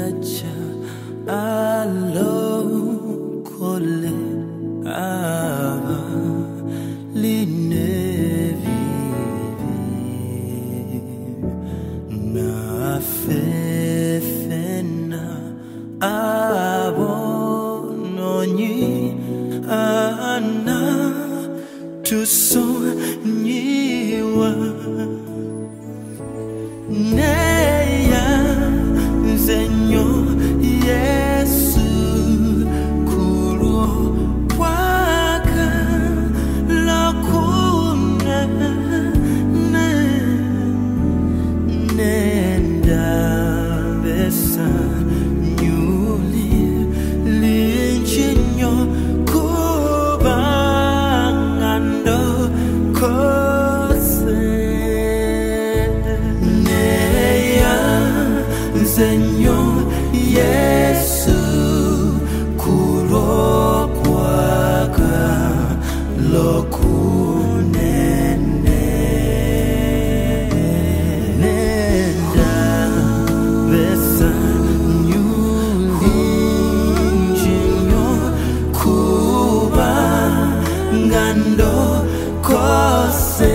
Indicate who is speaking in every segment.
Speaker 1: Yacha alo kole ava linevi na fefena abononyi ana tusonyiwa neya zenyo Yesu kuro waka lakuna nenda besa nyuli linchinyo kubangando kose neya zenyo Yesu kurokwaka lokunene nenda besa nyulinjinyo kuba ngando kose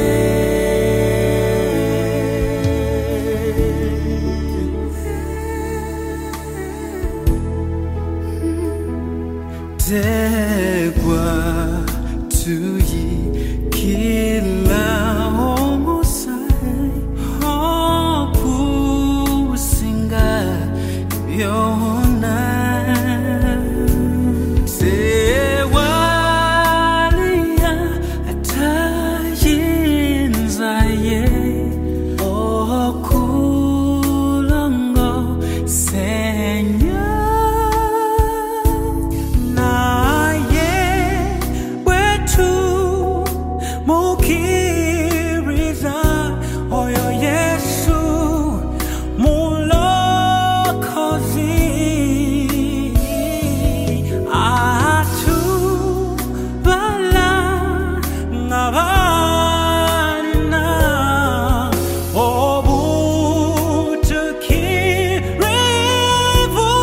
Speaker 1: Tegwa tuyi kila homosai hopu singa yona sewalia atayinzaye okulango senya Mukiriza oyo Yesu mulokozi atu bala ngabalina obutukirivu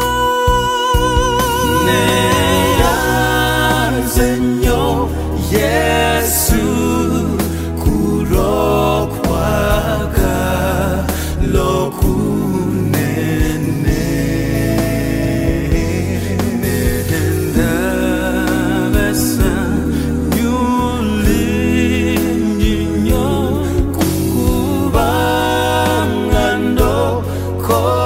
Speaker 1: neyazenyo Yesu kurokwaka lokunene nenda besa nyulinyo kubangando ko